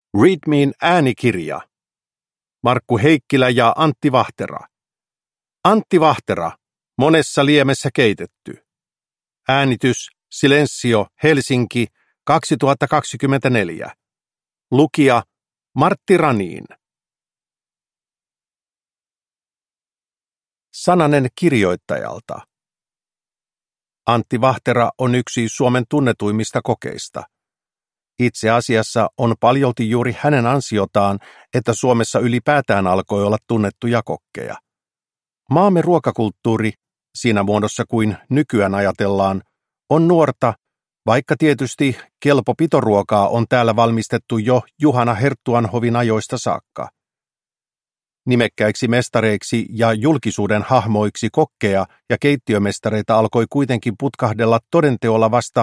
Readmin äänikirja. Markku Heikkilä ja Antti Vahtera. Antti Vahtera, monessa liemessä keitetty. Äänitys Silensio, Helsinki, 2024. Lukija Martti Raniin. Sananen kirjoittajalta. Antti Vahtera on yksi Suomen tunnetuimmista kokeista. Itse asiassa on paljolti juuri hänen ansiotaan, että Suomessa ylipäätään alkoi olla tunnettuja kokkeja. Maamme ruokakulttuuri, siinä muodossa kuin nykyään ajatellaan, on nuorta, vaikka tietysti kelpo pitoruokaa on täällä valmistettu jo Juhana Herttuanhovin ajoista saakka. Nimekkäiksi mestareiksi ja julkisuuden hahmoiksi kokkeja ja keittiömestareita alkoi kuitenkin putkahdella todenteolla vasta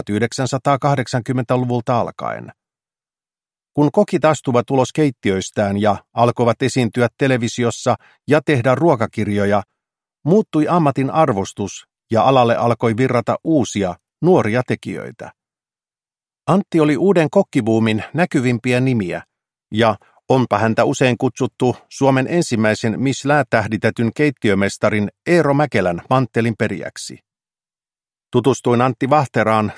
1980-luvulta alkaen. Kun kokit astuvat ulos keittiöistään ja alkoivat esiintyä televisiossa ja tehdä ruokakirjoja, muuttui ammatin arvostus ja alalle alkoi virrata uusia, nuoria tekijöitä. Antti oli uuden kokkibuumin näkyvimpiä nimiä, ja onpa häntä usein kutsuttu Suomen ensimmäisen Michelin-tähditetyn keittiömestarin Eero Mäkelän manttelin perijäksi. Tutustuin Antti Vahteraan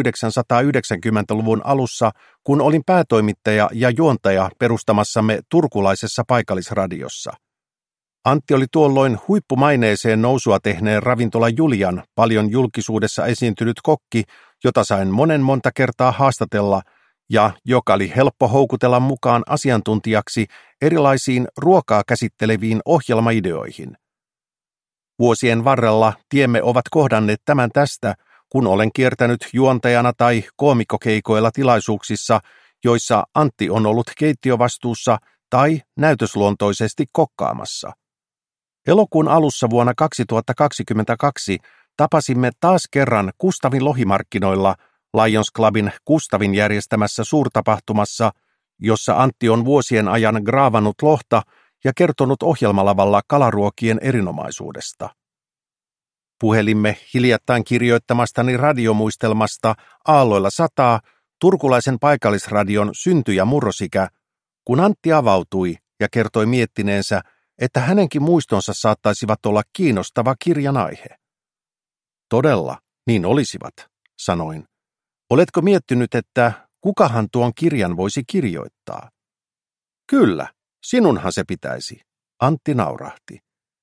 1990-luvun alussa, kun olin päätoimittaja ja juontaja perustamassamme turkulaisessa paikallisradiossa. Antti oli tuolloin huippumaineeseen nousua tehneen ravintola Julian paljon julkisuudessa esiintynyt kokki, jota sain monta kertaa haastatella ja joka oli helppo houkutella mukaan asiantuntijaksi erilaisiin ruokaa käsitteleviin ohjelmaideoihin. Vuosien varrella tiemme ovat kohdanneet tämän tästä, kun olen kiertänyt juontajana tai koomikkokeikoilla tilaisuuksissa, joissa Antti on ollut keittiövastuussa tai näytösluontoisesti kokkaamassa. Elokuun alussa vuonna 2022 tapasimme taas kerran Kustavin lohimarkkinoilla Lions Clubin Kustavin järjestämässä suurtapahtumassa, jossa Antti on vuosien ajan graavannut lohta ja kertonut ohjelmalavalla kalaruokien erinomaisuudesta. Puhelimme hiljattain kirjoittamastani radiomuistelmasta Aalloilla sataa, turkulaisen paikallisradion synty- ja murrosikä, kun Antti avautui ja kertoi miettineensä, että hänenkin muistonsa saattaisivat olla kiinnostava kirjan aihe. Todella, niin olisivat, sanoin. Oletko miettinyt, että kukahan tuon kirjan voisi kirjoittaa? Kyllä, sinunhan se pitäisi, Antti naurahti.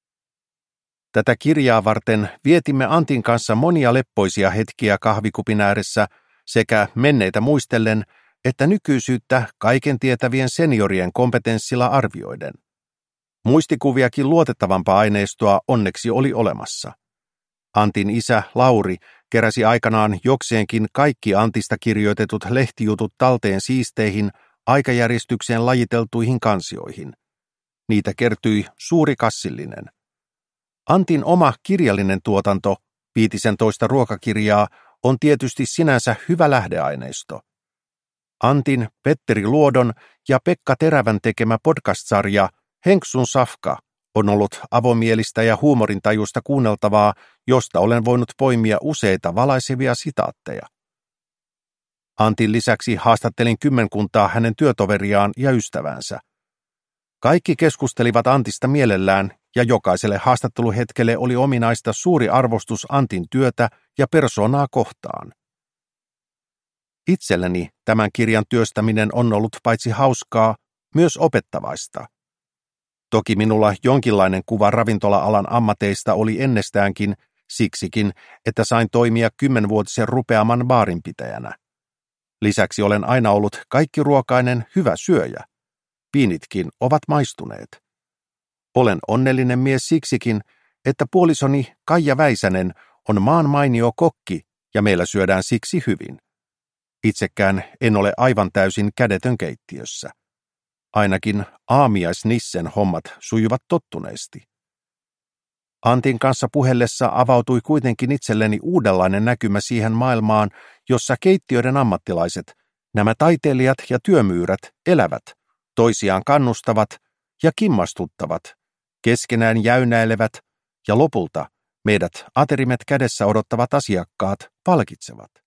Tätä kirjaa varten vietimme Antin kanssa monia leppoisia hetkiä kahvikupin ääressä sekä menneitä muistellen, että nykyisyyttä kaiken tietävien seniorien kompetenssilla arvioiden. Muistikuviakin luotettavampaa aineistoa onneksi oli olemassa. Antin isä Lauri keräsi aikanaan jokseenkin kaikki Antista kirjoitetut lehtijutut talteen siisteihin aikajärjestykseen lajiteltuihin kansioihin. Niitä kertyi suuri kassillinen. Antin oma kirjallinen tuotanto, 15 ruokakirjaa, on tietysti sinänsä hyvä lähdeaineisto. Antin, Petteri Luodon ja Pekka Terävän tekemä podcast-sarja Henksun Safka on ollut avomielistä ja huumorintajuista kuunneltavaa, josta olen voinut poimia useita valaisevia sitaatteja. Antin lisäksi haastattelin kymmenkuntaa hänen työtoveriaan ja ystävänsä. Kaikki keskustelivat Antista mielellään ja jokaiselle haastatteluhetkelle oli ominaista suuri arvostus Antin työtä ja persoonaa kohtaan. Itselleni tämän kirjan työstäminen on ollut paitsi hauskaa, myös opettavaista. Toki minulla jonkinlainen kuva ravintola-alan ammateista oli ennestäänkin, siksikin, että sain toimia 10-vuotisen rupeaman baarinpitäjänä. Lisäksi olen aina ollut kaikkiruokainen hyvä syöjä. Viinitkin ovat maistuneet. Olen onnellinen mies siksikin, että puolisoni Kaija Väisänen on maan mainio kokki ja meillä syödään siksi hyvin. Itsekään en ole aivan täysin kädetön keittiössä. Ainakin aamiaisnissen hommat sujuvat tottuneesti. Antin kanssa puhellessa avautui kuitenkin itselleni uudenlainen näkymä siihen maailmaan, jossa keittiöiden ammattilaiset, nämä taiteilijat ja työmyyrät, elävät, toisiaan kannustavat ja kimmastuttavat, keskenään jäynäilevät ja lopulta meidät aterimet kädessä odottavat asiakkaat palkitsevat.